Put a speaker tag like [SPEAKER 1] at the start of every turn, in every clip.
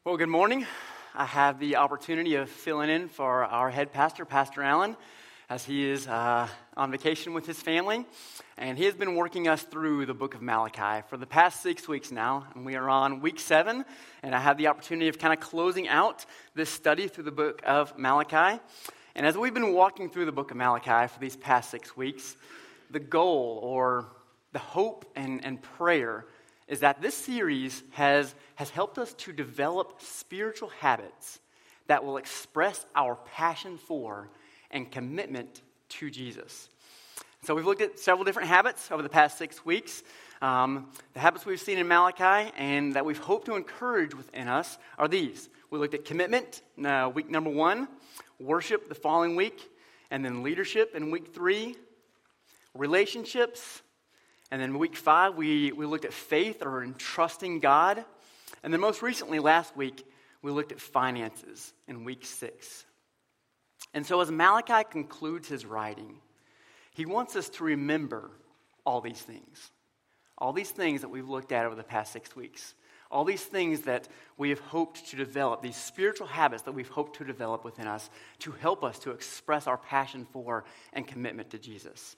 [SPEAKER 1] Well, good morning. I have the opportunity of filling in for our head pastor, Pastor Allen, as he is on vacation with his family. And he has been working us through the book of Malachi for the past 6 weeks now. And we are on week 7. And I have the opportunity of kind of closing out this study through the book of Malachi. And as we've been walking through the book of Malachi for these past 6 weeks, the goal or the hope and prayer is that this series has helped us to develop spiritual habits that will express our passion for and commitment to Jesus. So we've looked at several different habits over the past 6 weeks. The habits we've seen in Malachi and that we've hoped to encourage within us are these. We looked at commitment, week number 1, worship the following week, and then leadership in week 3, relationships. And then week 5, we looked at faith or in trusting God. And then most recently, last week, we looked at finances in week 6. And so as Malachi concludes his writing, he wants us to remember all these things that we've looked at over the past 6 weeks, all these things that we have hoped to develop, these spiritual habits that we've hoped to develop within us to help us to express our passion for and commitment to Jesus.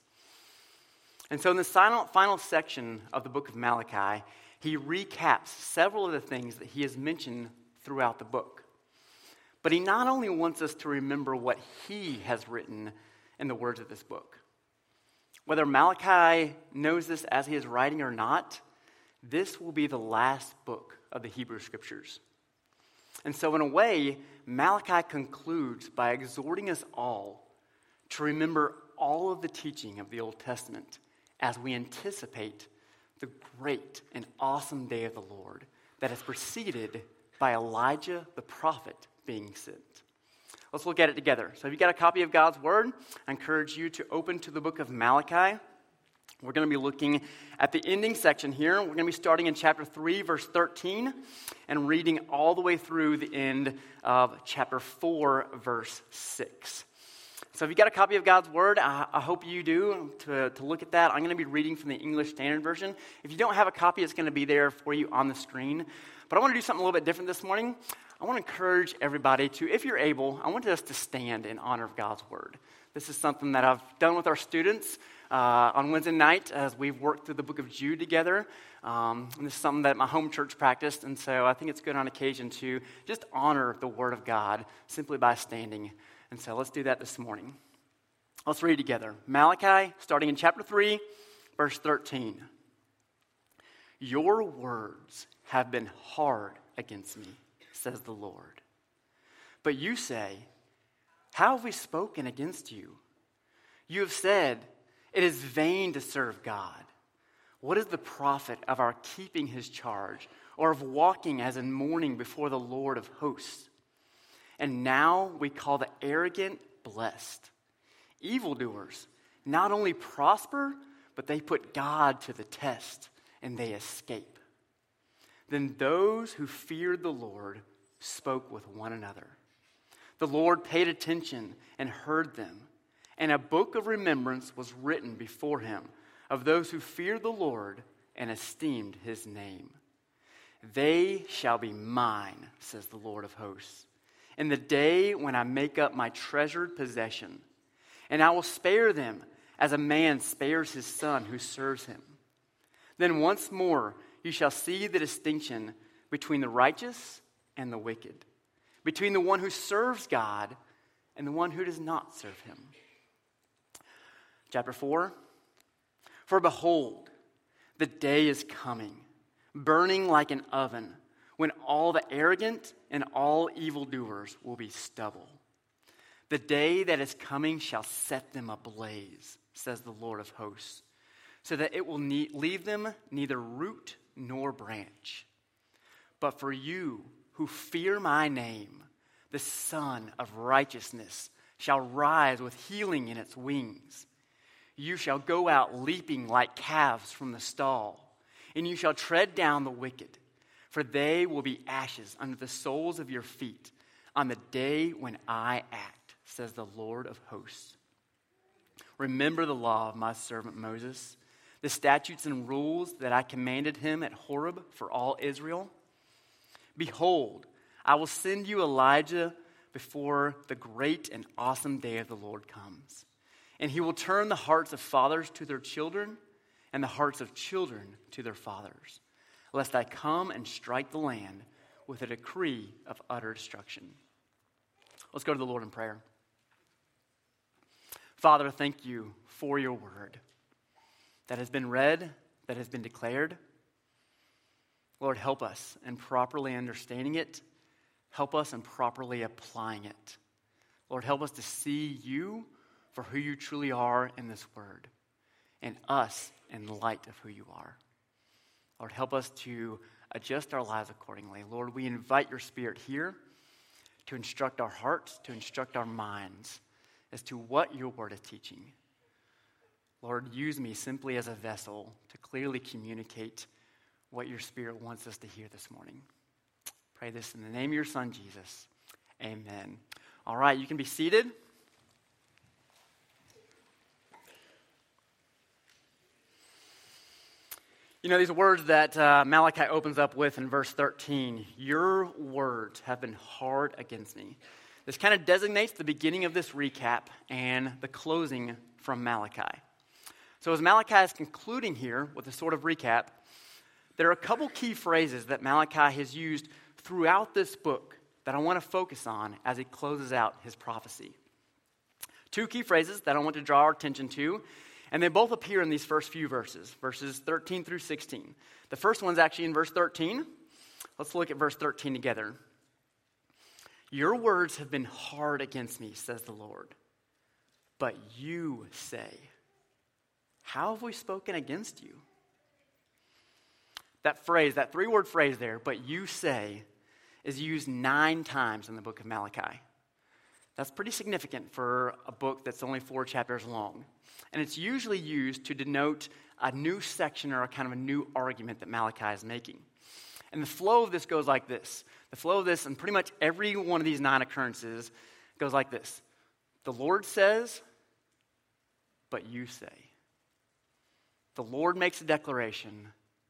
[SPEAKER 1] And so in the final section of the book of Malachi, he recaps several of the things that he has mentioned throughout the book. But he not only wants us to remember what he has written in the words of this book. Whether Malachi knows this as he is writing or not, this will be the last book of the Hebrew Scriptures. And so in a way, Malachi concludes by exhorting us all to remember all of the teaching of the Old Testament as we anticipate the great and awesome day of the Lord that is preceded by Elijah the prophet being sent. Let's look at it together. So if you've got a copy of God's Word, I encourage you to open to the book of Malachi. We're going to be looking at the ending section here. We're going to be starting in chapter 3, verse 13, and reading all the way through the end of chapter 4, verse 6. So if you've got a copy of God's Word, I hope you do, to look at that. I'm going to be reading from the English Standard Version. If you don't have a copy, it's going to be there for you on the screen. But I want to do something a little bit different this morning. I want to encourage everybody to, if you're able, I want us to stand in honor of God's Word. This is something that I've done with our students on Wednesday night as we've worked through the book of Jude together. And this is something that my home church practiced, and so I think it's good on occasion to just honor the Word of God simply by standing. And so let's do that this morning. Let's read together. Malachi, starting in chapter 3, verse 13. Your words have been hard against me, says the Lord. But you say, how have we spoken against you? You have said, it is vain to serve God. What is the profit of our keeping his charge, or of walking as in mourning before the Lord of hosts? And now we call the arrogant blessed. Evildoers not only prosper, but they put God to the test, and they escape. Then those who feared the Lord spoke with one another. The Lord paid attention and heard them, and a book of remembrance was written before him of those who feared the Lord and esteemed his name. They shall be mine, says the Lord of hosts, in the day when I make up my treasured possession, and I will spare them as a man spares his son who serves him. Then once more you shall see the distinction between the righteous and the wicked, between the one who serves God and the one who does not serve him. Chapter 4. For behold, the day is coming, burning like an oven, when all the arrogant and all evildoers will be stubble. The day that is coming shall set them ablaze, says the Lord of hosts, so that it will leave them neither root nor branch. But for you who fear my name, the Son of Righteousness shall rise with healing in its wings. You shall go out leaping like calves from the stall, and you shall tread down the wicked. For they will be ashes under the soles of your feet on the day when I act, says the Lord of hosts. Remember the law of my servant Moses, the statutes and rules that I commanded him at Horeb for all Israel. Behold, I will send you Elijah before the great and awesome day of the Lord comes. And he will turn the hearts of fathers to their children and the hearts of children to their fathers, lest I come and strike the land with a decree of utter destruction. Let's go to the Lord in prayer. Father, thank you for your word that has been read, that has been declared. Lord, help us in properly understanding it. Help us in properly applying it. Lord, help us to see you for who you truly are in this word, and us in the light of who you are. Lord, help us to adjust our lives accordingly. Lord, we invite your Spirit here to instruct our hearts, to instruct our minds as to what your word is teaching. Lord, use me simply as a vessel to clearly communicate what your Spirit wants us to hear this morning. Pray this in the name of your Son, Jesus. Amen. All right, you can be seated. You know, these words that Malachi opens up with in verse 13, your words have been hard against me. This kind of designates the beginning of this recap and the closing from Malachi. So as Malachi is concluding here with a sort of recap, there are a couple key phrases that Malachi has used throughout this book that I want to focus on as he closes out his prophecy. Two key phrases that I want to draw our attention to, and they both appear in these first few verses 13 through 16. The first one's actually in verse 13. Let's look at verse 13 together. Your words have been hard against me, says the Lord. But you say, how have we spoken against you? That phrase, that three-word phrase there, but you say, is used 9 times in the book of Malachi. That's pretty significant for a book that's only 4 chapters long. And it's usually used to denote a new section or a kind of a new argument that Malachi is making. And the flow of this goes like this. The flow of this, and pretty much every one of these 9 occurrences, goes like this. The Lord says, but you say. The Lord makes a declaration.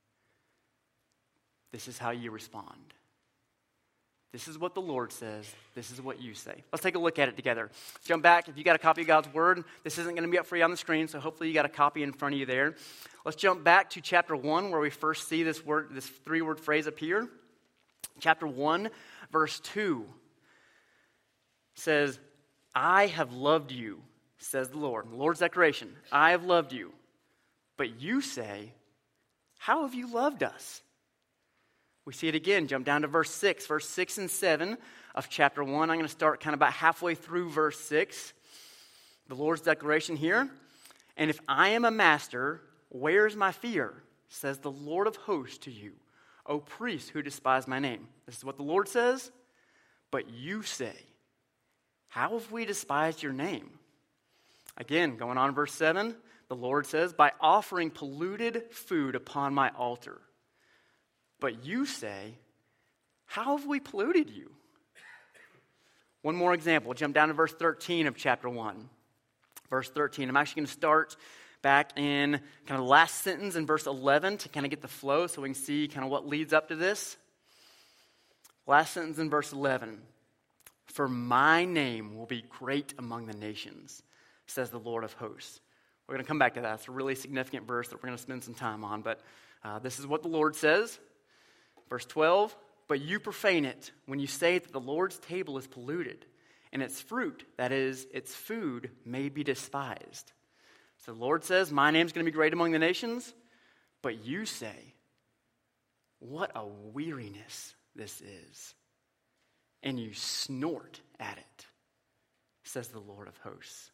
[SPEAKER 1] This is how you respond. This is what the Lord says. This is what you say. Let's take a look at it together. Jump back. If you got a copy of God's Word, this isn't going to be up for you on the screen, so hopefully you got a copy in front of you there. Let's jump back to chapter 1, where we first see this word, this 3-word phrase appear. Chapter 1, verse 2 says, I have loved you, says the Lord. The Lord's declaration, I have loved you. But you say, how have you loved us? We see it again. Jump down to verse 6 and 7 of chapter 1. I'm going to start kind of about halfway through verse 6. The Lord's declaration here. And if I am a master, where is my fear? Says the Lord of hosts to you, O priests who despise my name. This is what the Lord says. But you say, how have we despised your name? Again, going on in verse 7, the Lord says, by offering polluted food upon my altar. But you say, how have we polluted you? One more example. Jump down to verse 13 of chapter 1. Verse 13. I'm actually going to start back in kind of the last sentence in verse 11 to kind of get the flow so we can see kind of what leads up to this. Last sentence in verse 11. For my name will be great among the nations, says the Lord of hosts. We're going to come back to that. It's a really significant verse that we're going to spend some time on. But this is what the Lord says. Verse 12, but you profane it when you say that the Lord's table is polluted, and its fruit, that is, its food, may be despised. So the Lord says, my name's going to be great among the nations, but you say, what a weariness this is. And you snort at it, says the Lord of hosts.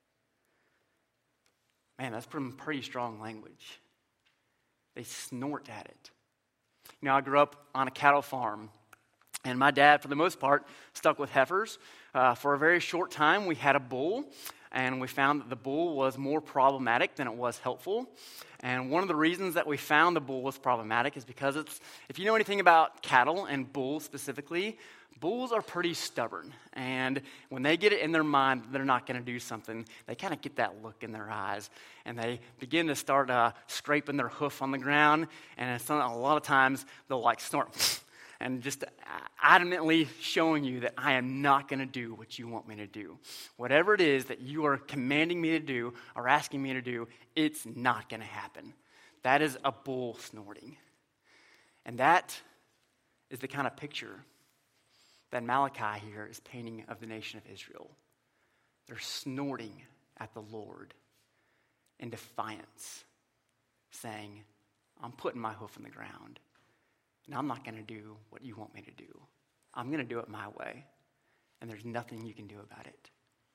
[SPEAKER 1] Man, that's pretty strong language. They snort at it. You know, I grew up on a cattle farm, and my dad, for the most part, stuck with heifers. For a very short time, we had a bull, and we found that the bull was more problematic than it was helpful. And one of the reasons that we found the bull was problematic is because if you know anything about cattle and bulls specifically, bulls are pretty stubborn. And when they get it in their mind that they're not going to do something, they kind of get that look in their eyes. And they begin to start scraping their hoof on the ground. And a lot of times they'll like snort. and just adamantly showing you that I am not going to do what you want me to do. Whatever it is that you are commanding me to do or asking me to do, it's not going to happen. That is a bull snorting. And that is the kind of picture that Malachi here is painting of the nation of Israel. They're snorting at the Lord in defiance, saying, I'm putting my hoof in the ground, and I'm not going to do what you want me to do. I'm going to do it my way, and there's nothing you can do about it.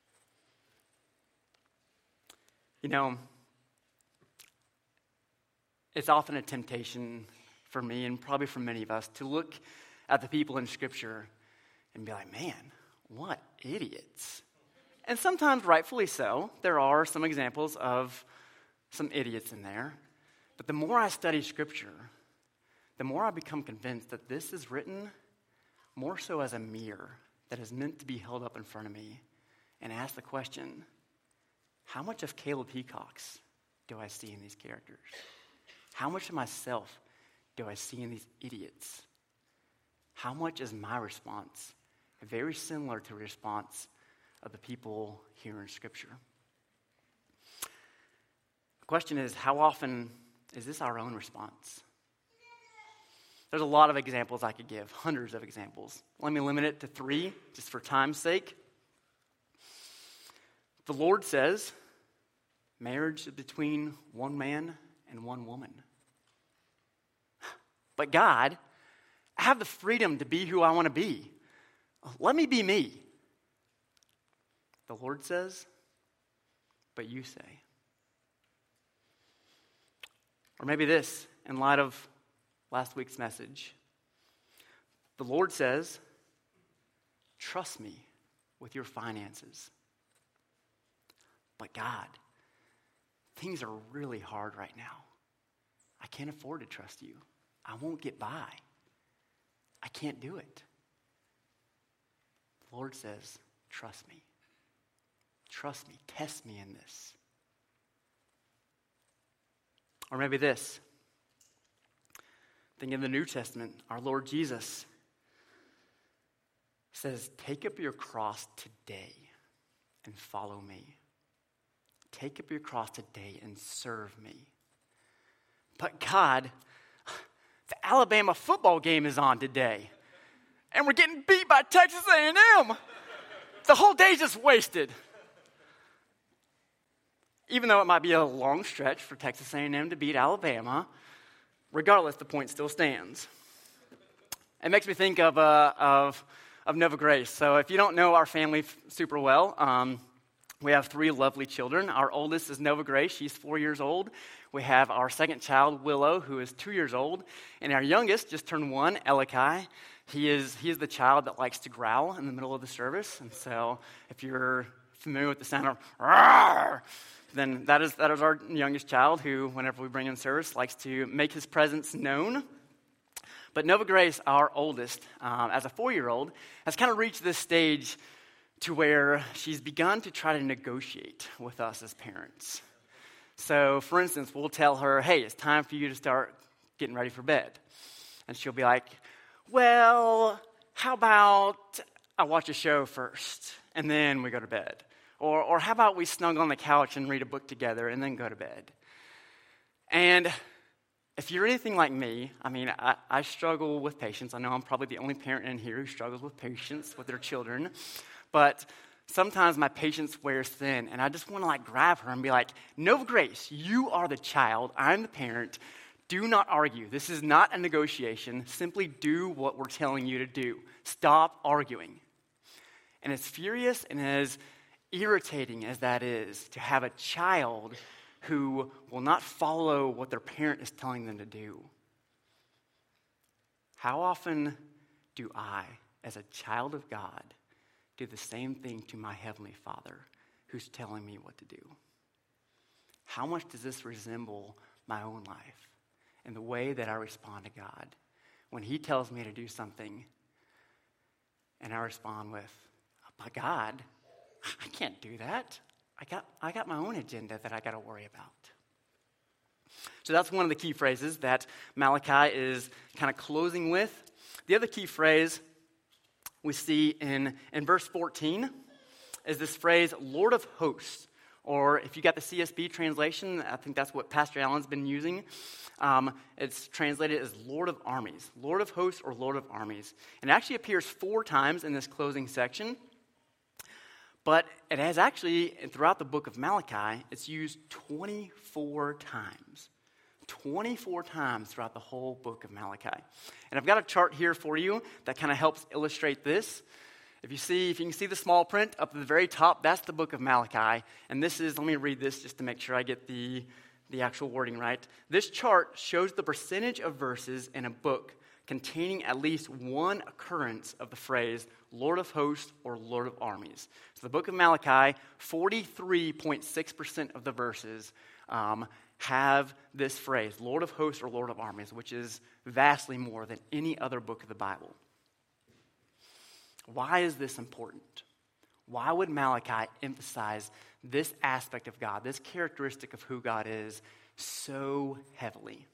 [SPEAKER 1] You know, it's often a temptation for me, and probably for many of us, to look at the people in Scripture and be like, man, what idiots. And sometimes, rightfully so, there are some examples of some idiots in there. But the more I study Scripture, the more I become convinced that this is written more so as a mirror that is meant to be held up in front of me and ask the question, how much of Caleb Hecox do I see in these characters? How much of myself do I see in these idiots? How much is my response very similar to the response of the people here in Scripture? The question is, how often is this our own response? There's a lot of examples I could give, hundreds of examples. Let me limit it to 3, just for time's sake. The Lord says, marriage is between one man and one woman. But God, I have the freedom to be who I want to be. Let me be me. The Lord says, but you say. Or maybe this, in light of last week's message. The Lord says, trust me with your finances. But God, things are really hard right now. I can't afford to trust you. I won't get by. I can't do it. The Lord says, trust me. Trust me. Test me in this. Or maybe this. Think in the New Testament, our Lord Jesus says, take up your cross today and follow me. Take up your cross today and serve me. But God, the Alabama football game is on today, and we're getting beat by Texas A&M. The whole day's just wasted. Even though it might be a long stretch for Texas A&M to beat Alabama, regardless, the point still stands. It makes me think of Nova Grace. So if you don't know our family super well, we have 3 lovely children. Our oldest is Nova Grace. She's 4 years old. We have our second child, Willow, who is 2 years old. And our youngest just turned 1, Elikai. He is the child that likes to growl in the middle of the service. And so if you're familiar with the sound of "Rawr," then that is our youngest child who, whenever we bring in service, likes to make his presence known. But Nova Grace, our oldest, as a 4-year-old, has kind of reached this stage to where she's begun to try to negotiate with us as parents. So, for instance, we'll tell her, hey, it's time for you to start getting ready for bed. And she'll be like, well, how about I watch a show first, and then we go to bed? Or how about we snuggle on the couch and read a book together and then go to bed? And if you're anything like me, I mean, I struggle with patience. I know I'm probably the only parent in here who struggles with patience with their children. But sometimes my patience wears thin, and I just want to grab her and be like, Nova Grace, you are the child. I'm the parent. Do not argue. This is not a negotiation. Simply do what we're telling you to do. Stop arguing. And as furious and as irritating as that is, to have a child who will not follow what their parent is telling them to do, how often do I, as a child of God, do the same thing to my Heavenly Father who's telling me what to do? How much does this resemble my own life and the way that I respond to God when He tells me to do something and I respond with, but God, I can't do that. I got my own agenda that I got to worry about. So that's one of the key phrases that Malachi is kind of closing with. The other key phrase we see in verse 14 is this phrase, Lord of hosts. Or if you got the CSB translation, I think that's what Pastor Allen's been using. It's translated as Lord of armies. Lord of hosts or Lord of armies. And it actually appears 4 times in this closing section. But it has actually, throughout the book of Malachi, it's used 24 times. 24 times throughout the whole book of Malachi. And I've got a chart here for you that kind of helps illustrate this. If you can see the small print up at the very top, that's the book of Malachi. And this is, let me read this just to make sure I get the actual wording right. This chart shows the percentage of verses in a book containing at least one occurrence of the phrase Lord of hosts or Lord of armies. So the book of Malachi, 43.6% of the verses have this phrase, Lord of hosts or Lord of armies, which is vastly more than any other book of the Bible. Why is this important? Why would Malachi emphasize this aspect of God, this characteristic of who God is, so heavily?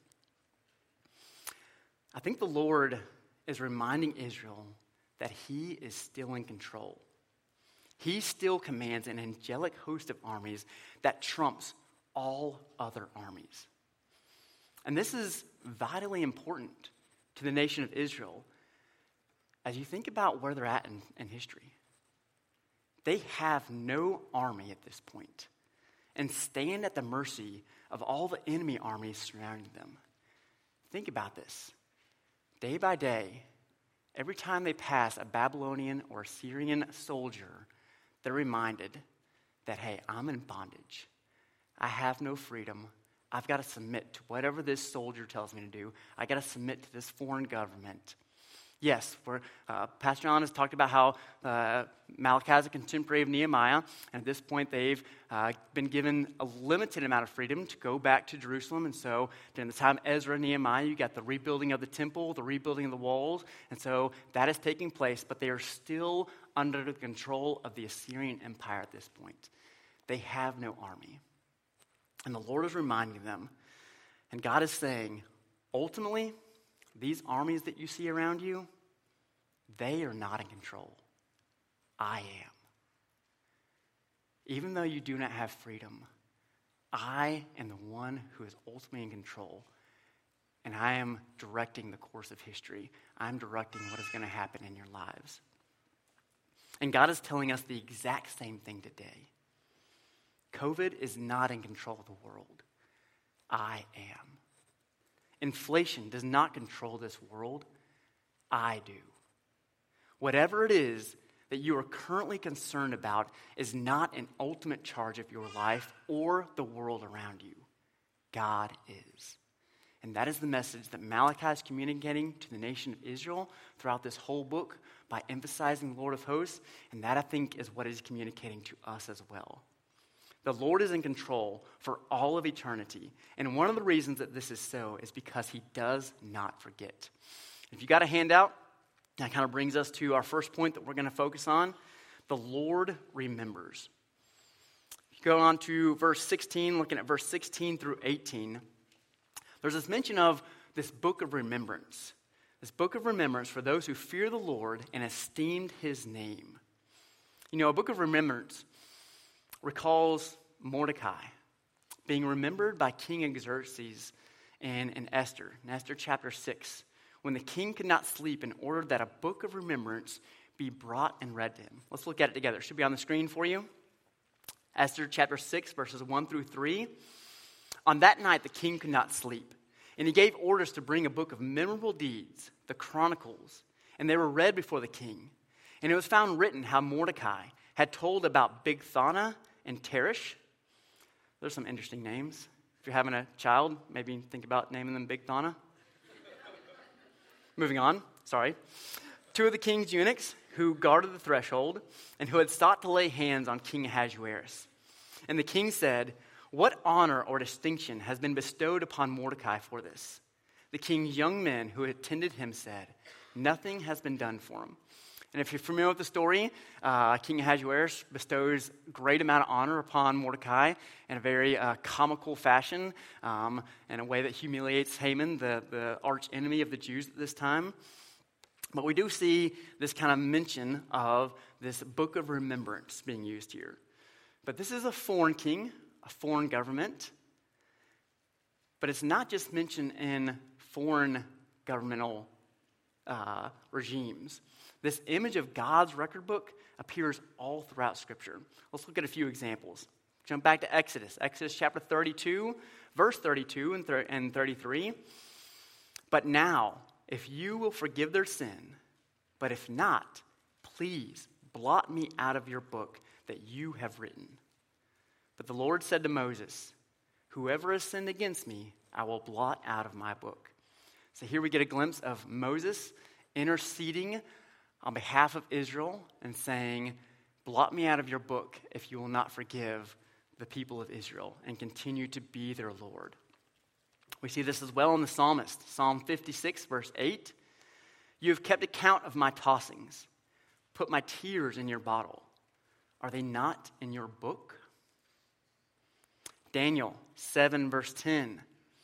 [SPEAKER 1] I think the Lord is reminding Israel that he is still in control. He still commands an angelic host of armies that trumps all other armies. And this is vitally important to the nation of Israel as you think about where they're at in history. They have no army at this point and stand at the mercy of all the enemy armies surrounding them. Think about this. Day by day, every time they pass a Babylonian or Assyrian soldier, they're reminded that, hey, I'm in bondage. I have no freedom. I've got to submit to whatever this soldier tells me to do. I got to submit to this foreign government. Yes, Pastor John has talked about how Malachi is a contemporary of Nehemiah, and at this point they've been given a limited amount of freedom to go back to Jerusalem. And so during the time of Ezra and Nehemiah, you got the rebuilding of the temple, the rebuilding of the walls, and so that is taking place, but they are still under the control of the Assyrian Empire at this point. They have no army. And the Lord is reminding them, and God is saying, ultimately, these armies that you see around you, they are not in control. I am. Even though you do not have freedom, I am the one who is ultimately in control. And I am directing the course of history. I'm directing what is going to happen in your lives. And God is telling us the exact same thing today. COVID is not in control of the world. I am. Inflation does not control this world. I do. Whatever it is that you are currently concerned about is not an ultimate charge of your life or the world around you. God is. And that is the message that Malachi is communicating to the nation of Israel throughout this whole book by emphasizing the Lord of hosts. And that, I think, is what he's communicating to us as well. The Lord is in control for all of eternity. And one of the reasons that this is so is because he does not forget. If you got a handout, that kind of brings us to our first point that we're going to focus on. The Lord remembers. If you go on to verse 16, looking at verse 16 through 18, there's this mention of this book of remembrance. This book of remembrance for those who fear the Lord and esteemed his name. You know, a book of remembrance recalls Mordecai being remembered by King Xerxes in Esther chapter 6, when the king could not sleep and ordered that a book of remembrance be brought and read to him. Let's look at it together. It should be on the screen for you. Esther chapter 6, verses 1 through 3. On that night, the king could not sleep, and he gave orders to bring a book of memorable deeds, the Chronicles, and they were read before the king. And it was found written how Mordecai had told about Bigthana and Teresh. There's some interesting names. If you're having a child, maybe think about naming them Bigthana. Moving on, two of the king's eunuchs who guarded the threshold and who had sought to lay hands on King Ahasuerus. And the king said, "What honor or distinction has been bestowed upon Mordecai for this?" The king's young men who attended him said, "Nothing has been done for him." And if you're familiar with the story, King Ahasuerus bestows a great amount of honor upon Mordecai in a very comical fashion, in a way that humiliates Haman, the arch enemy of the Jews at this time. But we do see this kind of mention of this book of remembrance being used here. But this is a foreign king, a foreign government. But it's not just mentioned in foreign governmental regimes. This image of God's record book appears all throughout Scripture. Let's look at a few examples. Jump back to Exodus. Exodus chapter 32, verse 32 and 33. But now, if you will forgive their sin, but if not, please blot me out of your book that you have written. But the Lord said to Moses, whoever has sinned against me, I will blot out of my book. So here we get a glimpse of Moses interceding on behalf of Israel and saying, blot me out of your book if you will not forgive the people of Israel and continue to be their Lord. We see this as well in the psalmist. Psalm 56, verse 8. You have kept account of my tossings. Put my tears in your bottle. Are they not in your book? Daniel 7, verse 10.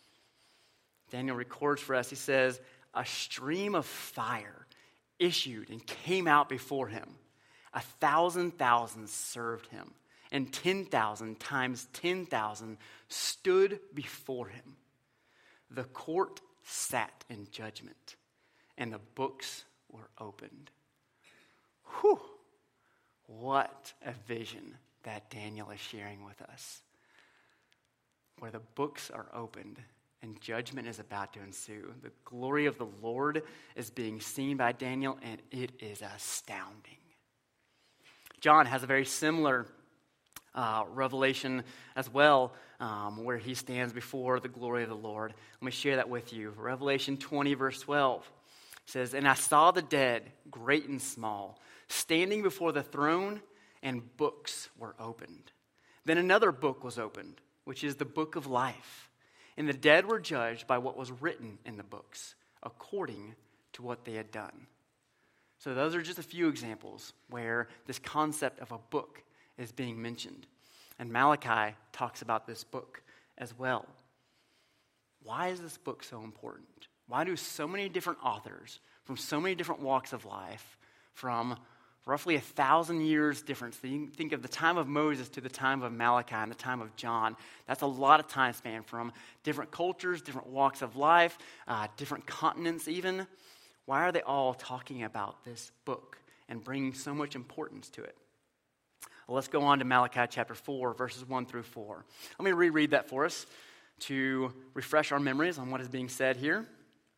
[SPEAKER 1] Daniel records for us, he says, a stream of fire issued and came out before him. 1,000,000 served him, and 10,000 times 10,000 stood before him. The court sat in judgment, and the books were opened. Whew! What a vision that Daniel is sharing with us. Where the books are opened and judgment is about to ensue. The glory of the Lord is being seen by Daniel, and it is astounding. John has a very similar revelation as well, where he stands before the glory of the Lord. Let me share that with you. Revelation 20, verse 12 says, and I saw the dead, great and small, standing before the throne, and books were opened. Then another book was opened, which is the book of life. And the dead were judged by what was written in the books, according to what they had done. So those are just a few examples where this concept of a book is being mentioned. And Malachi talks about this book as well. Why is this book so important? Why do so many different authors from so many different walks of life, from roughly 1,000 years difference. So you think of the time of Moses to the time of Malachi and the time of John. That's a lot of time span from different cultures, different walks of life, different continents even. Why are they all talking about this book and bringing so much importance to it? Well, let's go on to Malachi chapter 4, verses 1 through 4. Let me reread that for us to refresh our memories on what is being said here.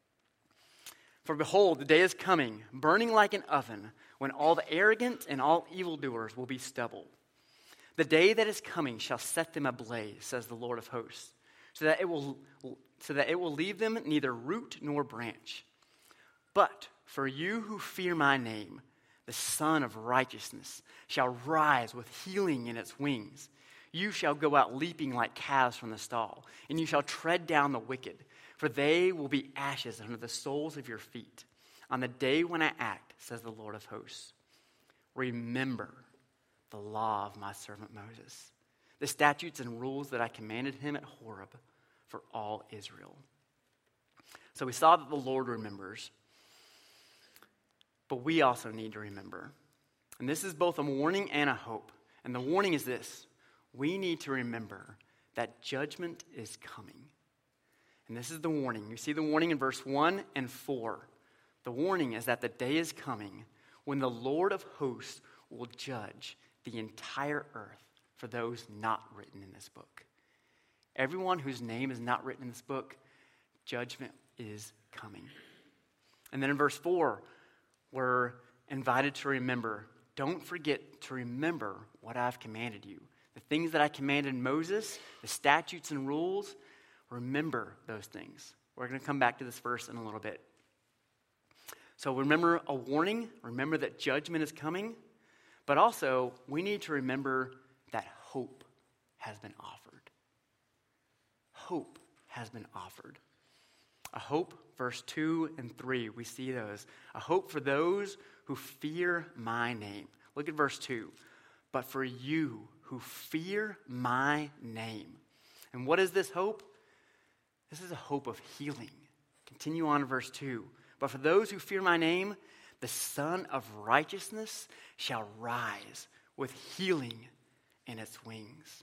[SPEAKER 1] For behold, the day is coming, burning like an oven, when all the arrogant and all evildoers will be stubble. The day that is coming shall set them ablaze, says the Lord of hosts, so that it will leave them neither root nor branch. But for you who fear my name, the Son of Righteousness shall rise with healing in its wings. You shall go out leaping like calves from the stall, and you shall tread down the wicked, for they will be ashes under the soles of your feet. On the day when I act, says the Lord of hosts, remember the law of my servant Moses, the statutes and rules that I commanded him at Horeb for all Israel. So we saw that the Lord remembers, but we also need to remember. And this is both a warning and a hope. And the warning is this: we need to remember that judgment is coming. And this is the warning. You see the warning in verse 1 and 4. The warning is that the day is coming when the Lord of hosts will judge the entire earth for those not written in this book. Everyone whose name is not written in this book, judgment is coming. And then in verse 4, we're invited to remember. Don't forget to remember what I've commanded you. The things that I commanded Moses, the statutes and rules, remember those things. We're going to come back to this verse in a little bit. So remember a warning, remember that judgment is coming, but also we need to remember that hope has been offered. Hope has been offered. A hope, verse 2 and 3, we see those. A hope for those who fear my name. Look at verse 2. But for you who fear my name. And what is this hope? This is a hope of healing. Continue on in verse 2. But for those who fear my name, the Son of Righteousness shall rise with healing in its wings.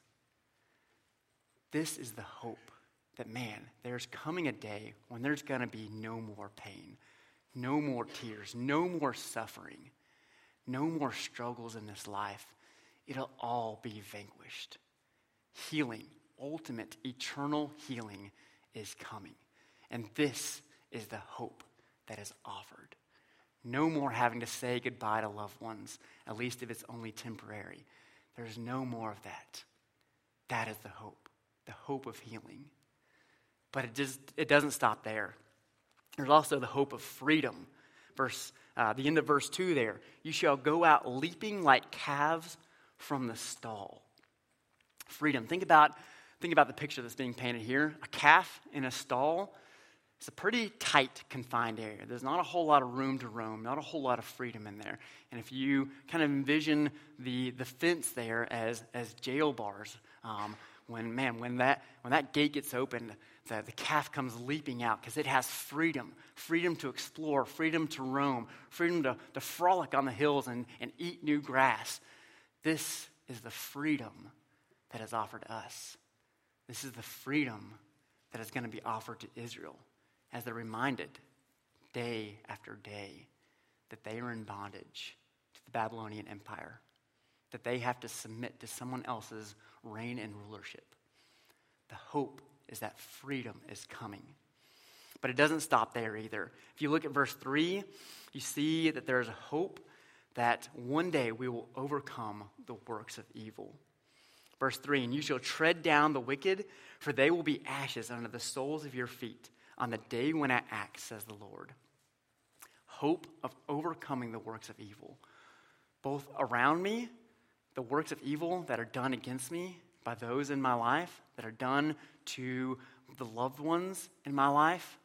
[SPEAKER 1] This is the hope that, man, there's coming a day when there's going to be no more pain, no more tears, no more suffering, no more struggles in this life. It'll all be vanquished. Healing, ultimate, eternal healing is coming. And this is the hope that is offered. No more having to say goodbye to loved ones, at least if it's only temporary. There's no more of that. That is the hope of healing. But it doesn't stop there. There's also the hope of freedom. The end of verse 2 there. You shall go out leaping like calves from the stall. Freedom. Think about the picture that's being painted here. A calf in a stall. It's a pretty tight, confined area. There's not a whole lot of room to roam, not a whole lot of freedom in there. And if you kind of envision the fence there as jail bars, when that gate gets opened, the calf comes leaping out because it has freedom to explore, freedom to roam, freedom to frolic on the hills and eat new grass. This is the freedom that is offered us. This is the freedom that is going to be offered to Israel as they're reminded day after day that they are in bondage to the Babylonian Empire, that they have to submit to someone else's reign and rulership. The hope is that freedom is coming. But it doesn't stop there either. If you look at verse 3, you see that there is a hope that one day we will overcome the works of evil. Verse 3, and you shall tread down the wicked, for they will be ashes under the soles of your feet on the day when I act, says the Lord. Hope of overcoming the works of evil. Both around me, the works of evil that are done against me by those in my life, that are done to the loved ones in my life,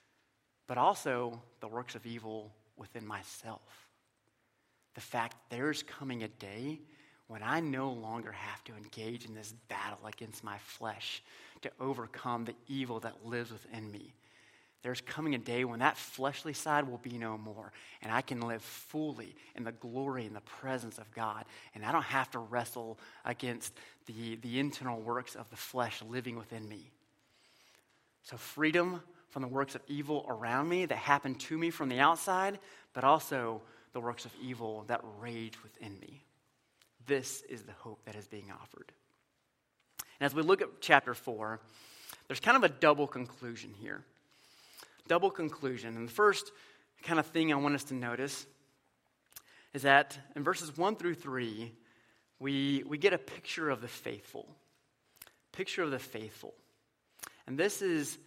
[SPEAKER 1] but also the works of evil within myself. The fact there's coming a day when I no longer have to engage in this battle against my flesh to overcome the evil that lives within me. There's coming a day when that fleshly side will be no more, and I can live fully in the glory and the presence of God, and I don't have to wrestle against the internal works of the flesh living within me. So freedom from the works of evil around me that happen to me from the outside, but also the works of evil that rage within me. This is the hope that is being offered. And as we look at chapter 4, there's kind of a double conclusion here. Double conclusion. And the first kind of thing I want us to notice is that in verses 1 through 3, we get a picture of the faithful. Picture of the faithful. And this is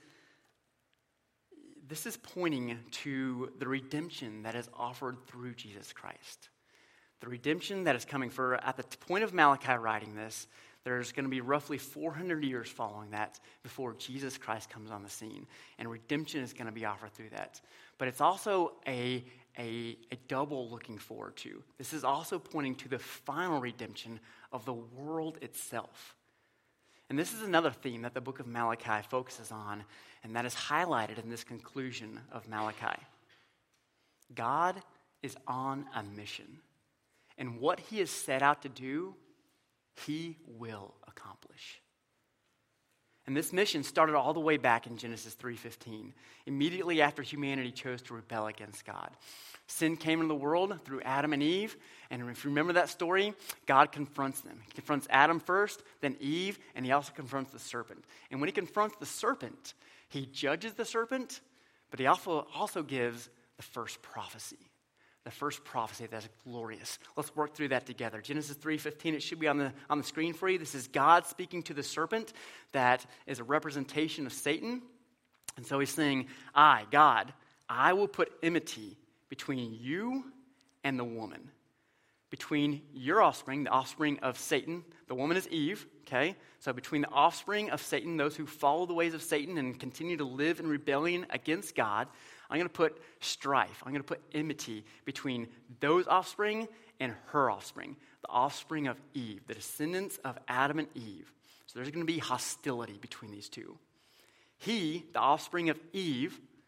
[SPEAKER 1] pointing to the redemption that is offered through Jesus Christ. The redemption that is coming. For at the point of Malachi writing this, there's going to be roughly 400 years following that before Jesus Christ comes on the scene. And redemption is going to be offered through that. But it's also a double looking forward to. This is also pointing to the final redemption of the world itself. And this is another theme that the book of Malachi focuses on, and that is highlighted in this conclusion of Malachi. God is on a mission. And what he has set out to do, he will accomplish. And this mission started all the way back in Genesis 3:15, immediately after humanity chose to rebel against God. Sin came into the world through Adam and Eve, and if you remember that story, God confronts them. He confronts Adam first, then Eve, and he also confronts the serpent. And when he confronts the serpent, he judges the serpent, but he also gives the first prophecy. The first prophecy that's glorious. Let's work through that together. Genesis 3:15, it should be on the screen for you. This is God speaking to the serpent that is a representation of Satan. And so he's saying, I, God, I will put enmity between you and the woman. Between your offspring, the offspring of Satan, the woman is Eve, okay? So between the offspring of Satan, those who follow the ways of Satan and continue to live in rebellion against God, I'm going to put strife. I'm going to put enmity between those offspring and her offspring, the offspring of Eve, the descendants of Adam and Eve. So there's going to be hostility between these two. He, the offspring of Eve,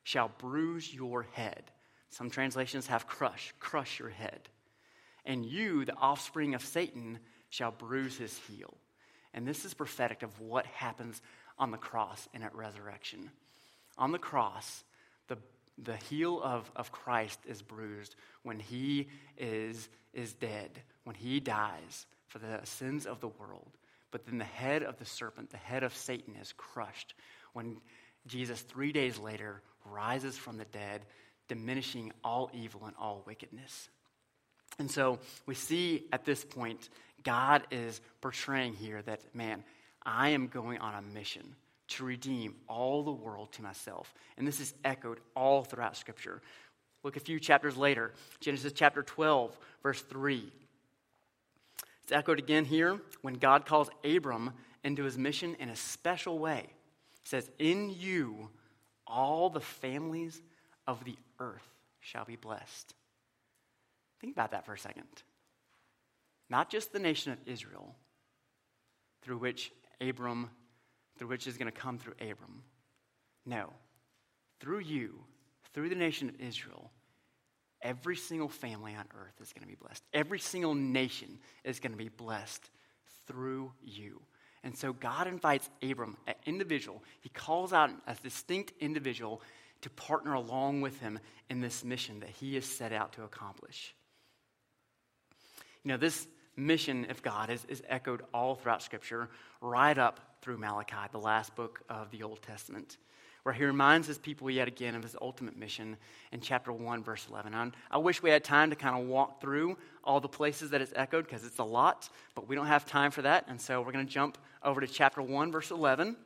[SPEAKER 1] shall bruise your head. Some translations have crush your head. And you, the offspring of Satan, shall bruise his heel. And this is prophetic of what happens on the cross and at resurrection. On the cross, the heel of Christ is bruised when he is dead, when he dies for the sins of the world. But then the head of the serpent, the head of Satan, is crushed when Jesus 3 days later rises from the dead, diminishing all evil and all wickedness. And so we see at this point, God is portraying here that, man, I am going on a mission to redeem all the world to myself. And this is echoed all throughout Scripture. Look a few chapters later, Genesis chapter 12, verse 3. It's echoed again here when God calls Abram into his mission in a special way. It says, in you all the families of the earth shall be blessed. Think about that for a second. Not just the nation of Israel, through which is going to come through Abram. No. Through you, through the nation of Israel, every single family on earth is going to be blessed. Every single nation is going to be blessed through you. And so God invites Abram, an individual. He calls out a distinct individual to partner along with him in this mission that he has set out to accomplish. You know, this mission of God is echoed all throughout Scripture, right up through Malachi, the last book of the Old Testament, where he reminds his people yet again of his ultimate mission in chapter 1, verse 11. I wish we had time to kind of walk through all the places that it's echoed, because it's a lot, but we don't have time for that, and so we're going to jump over to chapter 1, verse 11.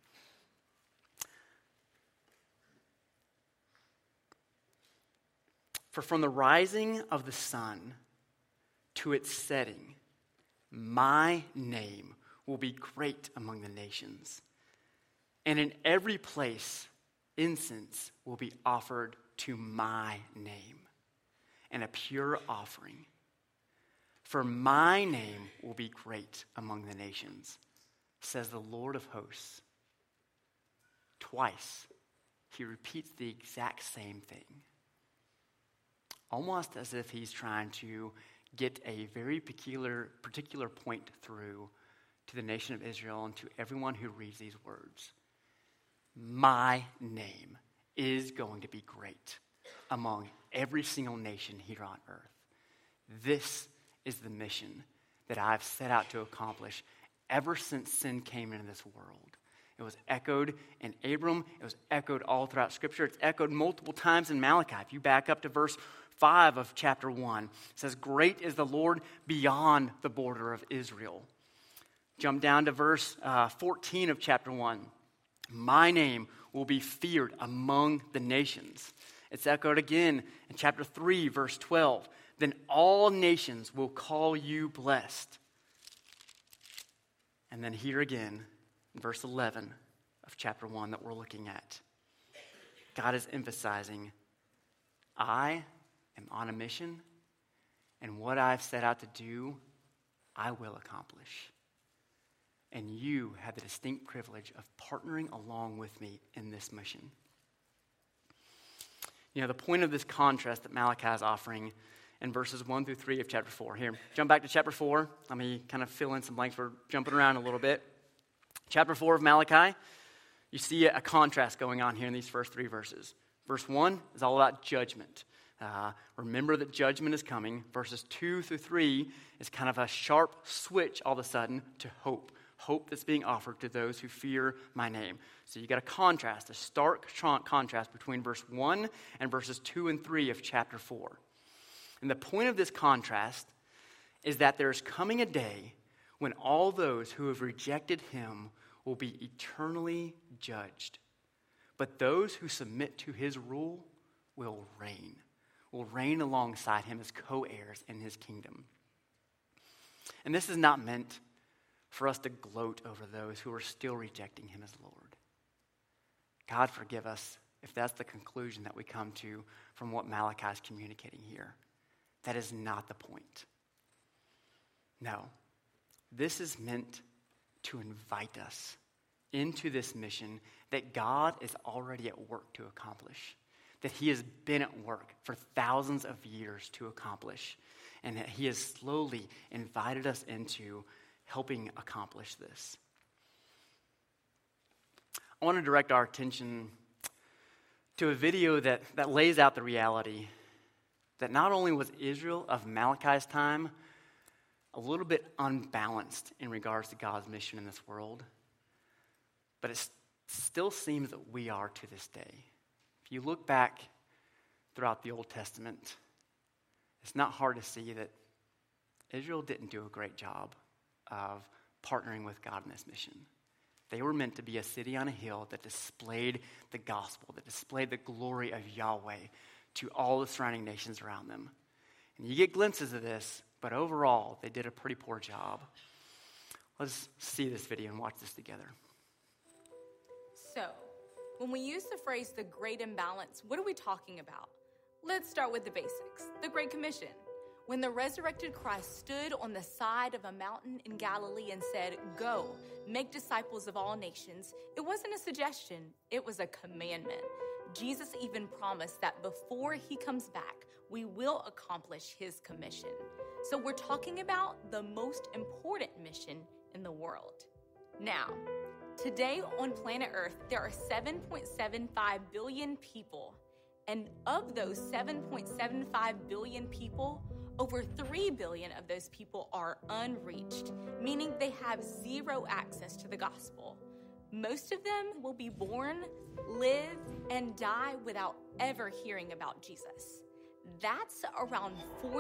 [SPEAKER 1] For from the rising of the sun to its setting, my name will be great among the nations. And in every place, incense will be offered to my name, and a pure offering. For my name will be great among the nations, says the Lord of hosts. Twice, he repeats the exact same thing. Almost as if he's trying to get a very particular point through to the nation of Israel and to everyone who reads these words. My name is going to be great among every single nation here on earth. This is the mission that I've set out to accomplish ever since sin came into this world. It was echoed in Abram. It was echoed all throughout Scripture. It's echoed multiple times in Malachi. If you back up to verse 5 of chapter 1, it says, great is the Lord beyond the border of Israel. Jump down to verse 14 of chapter 1. My name will be feared among the nations. It's echoed again in chapter 3, verse 12. Then all nations will call you blessed. And then here again, in verse 11 of chapter 1 that we're looking at, God is emphasizing, I am on a mission, and what I've set out to do, I will accomplish. And you have the distinct privilege of partnering along with me in this mission. You know, the point of this contrast that Malachi is offering in verses 1 through 3 of chapter 4. Here, jump back to chapter 4. Let me kind of fill in some blanks. We're jumping around a little bit. Chapter 4 of Malachi, you see a contrast going on here in these first 3 verses. Verse 1 is all about judgment. Remember that judgment is coming. Verses 2 through 3 is kind of a sharp switch all of a sudden to hope. Hope that's being offered to those who fear my name. So you got a stark contrast between verse 1 and verses 2 and 3 of chapter 4. And the point of this contrast is that there's coming a day when all those who have rejected him will be eternally judged. But those who submit to his rule will reign alongside him as co-heirs in his kingdom. And this is not meant for us to gloat over those who are still rejecting him as Lord. God forgive us if that's the conclusion that we come to from what Malachi is communicating here. That is not the point. No, this is meant to invite us into this mission that God is already at work to accomplish, that he has been at work for thousands of years to accomplish, and that he has slowly invited us into helping accomplish this. I want to direct our attention to a video that lays out the reality that not only was Israel of Malachi's time a little bit unbalanced in regards to God's mission in this world, but it still seems that we are to this day. If you look back throughout the Old Testament, it's not hard to see that Israel didn't do a great job of partnering with God in this mission. They were meant to be a city on a hill that displayed the gospel, that displayed the glory of Yahweh to all the surrounding nations around them. And you get glimpses of this, but overall, they did a pretty poor job. Let's see this video and watch this together.
[SPEAKER 2] So, when we use the phrase the great imbalance, what are we talking about? Let's start with the basics. The Great Commission. When the resurrected Christ stood on the side of a mountain in Galilee and said, "Go, make disciples of all nations," it wasn't a suggestion, it was a commandment. Jesus even promised that before he comes back, we will accomplish his commission. So we're talking about the most important mission in the world. Now, today on planet Earth, there are 7.75 billion people. And of those 7.75 billion people, over 3 billion of those people are unreached, meaning they have zero access to the gospel. Most of them will be born, live, and die without ever hearing about Jesus. That's around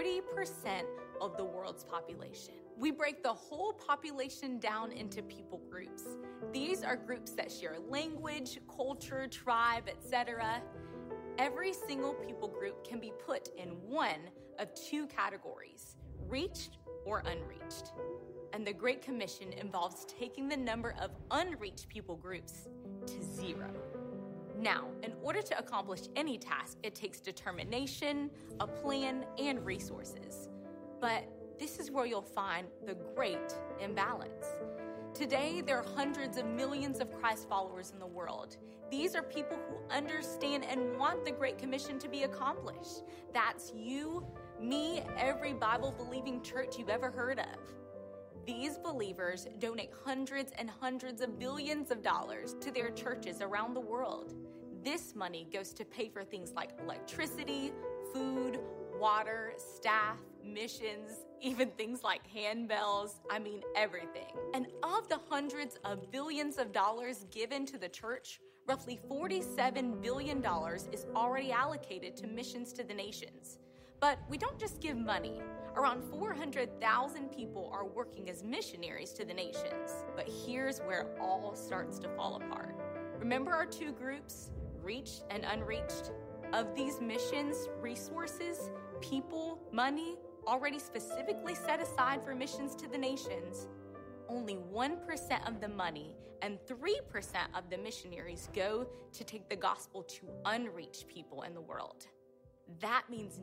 [SPEAKER 2] 40% of the world's population. We break the whole population down into people groups. These are groups that share language, culture, tribe, etc. Every single people group can be put in one of two categories, reached or unreached. And the Great Commission involves taking the number of unreached people groups to zero. Now, in order to accomplish any task, it takes determination, a plan, and resources. But this is where you'll find the great imbalance. Today, there are hundreds of millions of Christ followers in the world. These are people who understand and want the Great Commission to be accomplished. That's you, me, every Bible-believing church you've ever heard of. These believers donate hundreds and hundreds of billions of dollars to their churches around the world. This money goes to pay for things like electricity, food, water, staff, missions, even things like handbells, everything. And of the hundreds of billions of dollars given to the church, roughly $47 billion is already allocated to missions to the nations. But we don't just give money. Around 400,000 people are working as missionaries to the nations. But here's where it all starts to fall apart. Remember our two groups, reached and unreached? Of these missions, resources, people, money, already specifically set aside for missions to the nations, only 1% of the money and 3% of the missionaries go to take the gospel to unreached people in the world. That means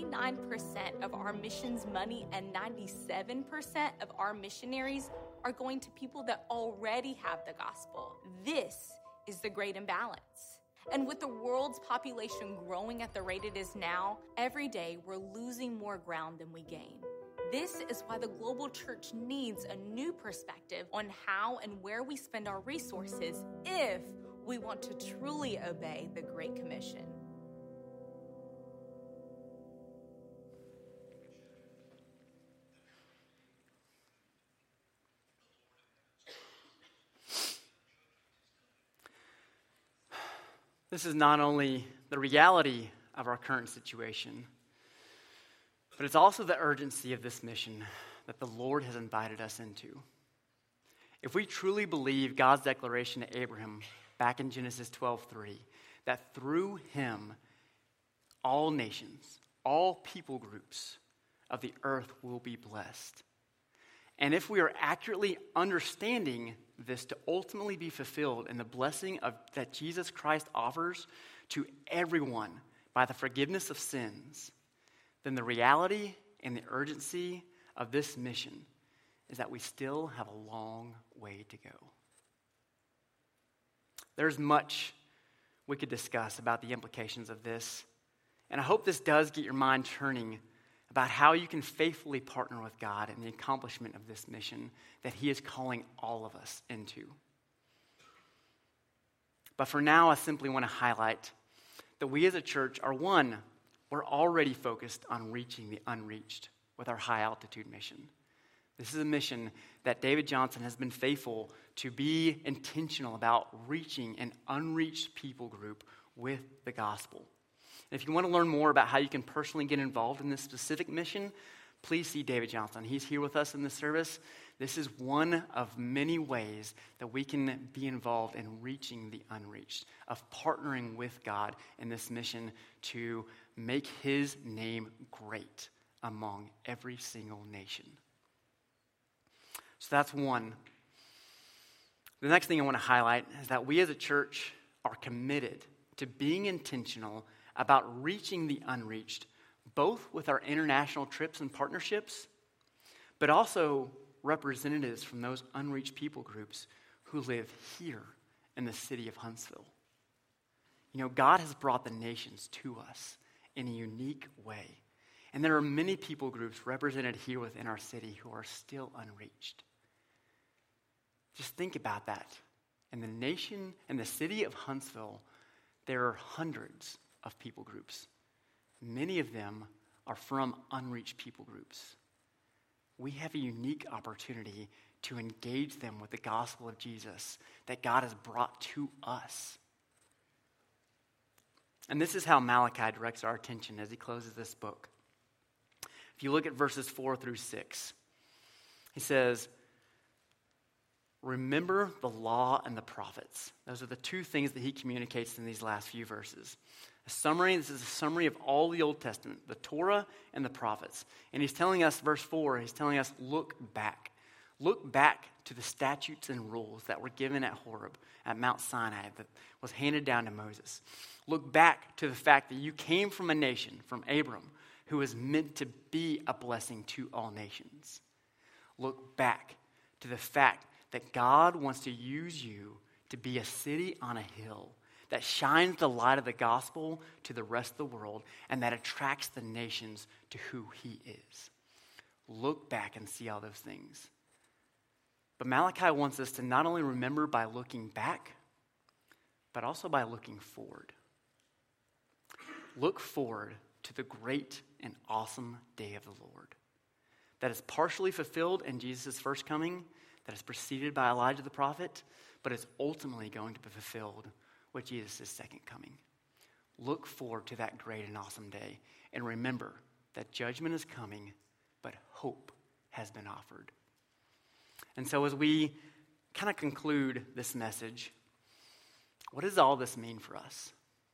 [SPEAKER 2] 99% of our missions money and 97% of our missionaries are going to people that already have the gospel. This is the great imbalance. And with the world's population growing at the rate it is now, every day we're losing more ground than we gain. This is why the global church needs a new perspective on how and where we spend our resources if we want to truly obey the Great Commission.
[SPEAKER 1] This is not only the reality of our current situation, but it's also the urgency of this mission that the Lord has invited us into. If we truly believe God's declaration to Abraham back in Genesis 12:3, that through him all nations, all people groups of the earth will be blessed, and if we are accurately understanding this to ultimately be fulfilled in the blessing that Jesus Christ offers to everyone by the forgiveness of sins, then the reality and the urgency of this mission is that we still have a long way to go. There's much we could discuss about the implications of this, and I hope this does get your mind turning about how you can faithfully partner with God in the accomplishment of this mission that He is calling all of us into. But for now, I simply want to highlight that we as a church are one, we're already focused on reaching the unreached with our high altitude mission. This is a mission that David Johnson has been faithful to be intentional about reaching an unreached people group with the gospel. And if you want to learn more about how you can personally get involved in this specific mission, please see David Johnson. He's here with us in this service. This is one of many ways that we can be involved in reaching the unreached, of partnering with God in this mission to make His name great among every single nation. So that's one. The next thing I want to highlight is that we as a church are committed to being intentional about reaching the unreached, both with our international trips and partnerships, but also representatives from those unreached people groups who live here in the city of Huntsville. You know, God has brought the nations to us in a unique way. And there are many people groups represented here within our city who are still unreached. Just think about that. In the nation, in the city of Huntsville, there are hundreds of people groups. Many of them are from unreached people groups. We have a unique opportunity to engage them with the gospel of Jesus that God has brought to us. And this is how Malachi directs our attention as he closes this book. If you look at verses 4 through 6, he says, remember the law and the prophets. Those are the two things that he communicates in these last few verses. This is a summary of all the Old Testament, the Torah and the prophets. And he's telling us, verse 4, he's telling us, look back. Look back to the statutes and rules that were given at Horeb, at Mount Sinai, that was handed down to Moses. Look back to the fact that you came from a nation, from Abram, who was meant to be a blessing to all nations. Look back to the fact that God wants to use you to be a city on a hill that shines the light of the gospel to the rest of the world and that attracts the nations to who He is. Look back and see all those things. But Malachi wants us to not only remember by looking back, but also by looking forward. Look forward to the great and awesome day of the Lord that is partially fulfilled in Jesus' first coming, that is preceded by Elijah the prophet, but is ultimately going to be fulfilled with Jesus' second coming. Look forward to that great and awesome day, and remember that judgment is coming, but hope has been offered. And so as we kind of conclude this message, what does all this mean for us?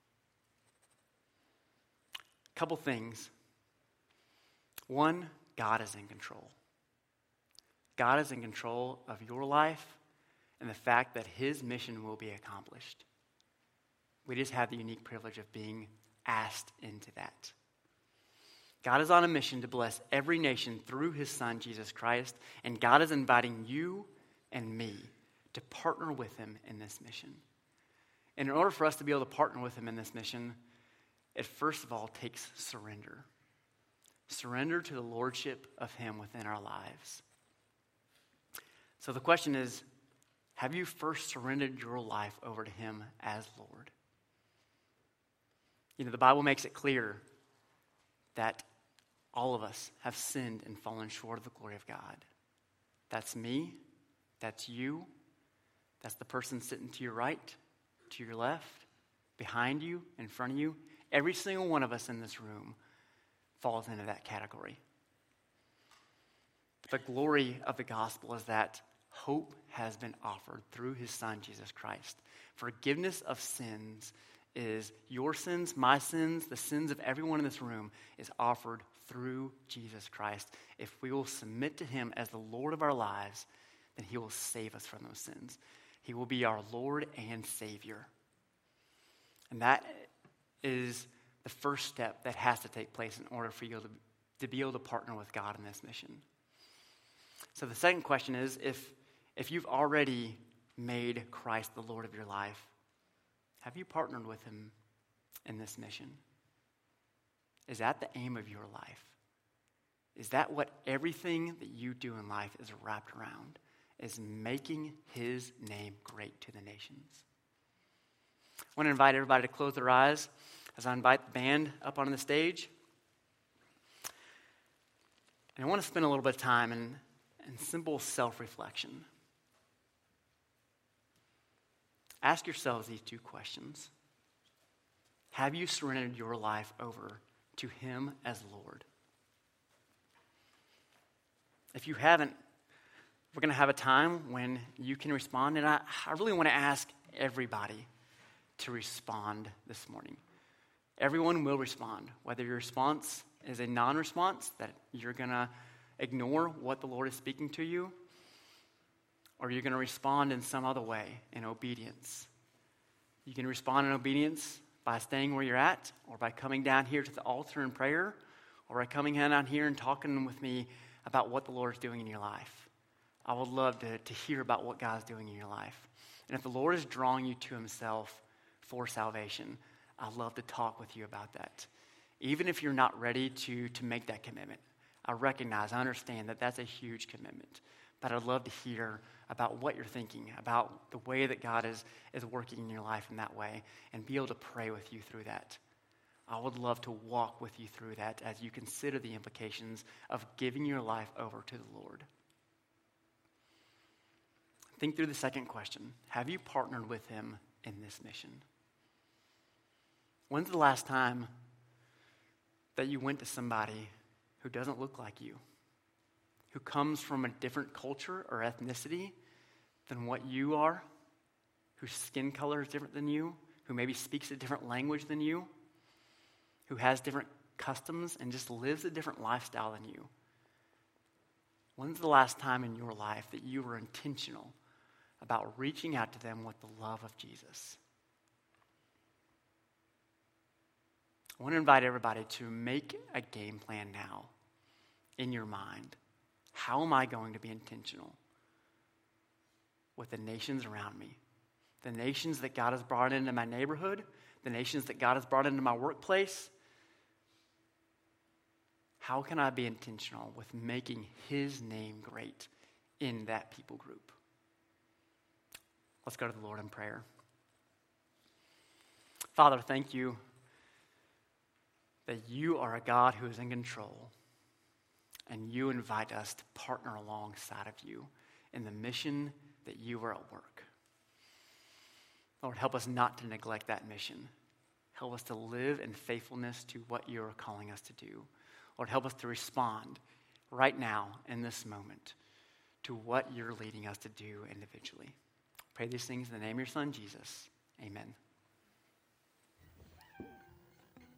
[SPEAKER 1] A couple things. One, God is in control. God is in control of your life and the fact that His mission will be accomplished. We just have the unique privilege of being asked into that. God is on a mission to bless every nation through His Son, Jesus Christ, and God is inviting you and me to partner with Him in this mission. And in order for us to be able to partner with Him in this mission, it first of all takes surrender. Surrender to the lordship of Him within our lives. So the question is, have you first surrendered your life over to Him as Lord? You know, the Bible makes it clear that all of us have sinned and fallen short of the glory of God. That's me. That's you. That's the person sitting to your right, to your left, behind you, in front of you. Every single one of us in this room falls into that category. The glory of the gospel is that hope has been offered through His Son, Jesus Christ. Forgiveness of sins is your sins, my sins, the sins of everyone in this room is offered through Jesus Christ. If we will submit to Him as the Lord of our lives, then He will save us from those sins. He will be our Lord and Savior. And that is the first step that has to take place in order for you to be able to partner with God in this mission. So the second question is, if you've already made Christ the Lord of your life, Have you partnered with him in this mission? Is that the aim of your life? Is that what everything that you do in life is wrapped around? Is making his name great to the nations? I want to invite everybody to close their eyes as I invite the band up on the stage. And I want to spend a little bit of time in simple self-reflection. Ask yourselves these two questions. Have you surrendered your life over to him as Lord? If you haven't, we're going to have a time when you can respond. And I really want to ask everybody to respond this morning. Everyone will respond. Whether your response is a non-response, that you're going to ignore what the Lord is speaking to you, or you're going to respond in some other way, in obedience. You can respond in obedience by staying where you're at, or by coming down here to the altar in prayer, or by coming down here and talking with me about what the Lord is doing in your life. I would love to hear about what God's doing in your life. And if the Lord is drawing you to himself for salvation, I'd love to talk with you about that. Even if you're not ready to make that commitment, I understand that that's a huge commitment. But I'd love to hear about what you're thinking, about the way that God is working in your life in that way, and be able to pray with you through that. I would love to walk with you through that as you consider the implications of giving your life over to the Lord. Think through the second question. Have you partnered with him in this mission? When's the last time that you went to somebody who doesn't look like you, who comes from a different culture or ethnicity than what you are, whose skin color is different than you, who maybe speaks a different language than you, who has different customs and just lives a different lifestyle than you? When's the last time in your life that you were intentional about reaching out to them with the love of Jesus? I want to invite everybody to make a game plan now in your mind. How am I going to be intentional with the nations around me? The nations that God has brought into my neighborhood, the nations that God has brought into my workplace. How can I be intentional with making his name great in that people group? Let's go to the Lord in prayer. Father, thank you that you are a God who is in control, and you invite us to partner alongside of you in the mission that you are at work. Lord, help us not to neglect that mission. Help us to live in faithfulness to what you are calling us to do. Lord, help us to respond right now in this moment to what you're leading us to do individually. Pray these things in the name of your Son, Jesus. Amen.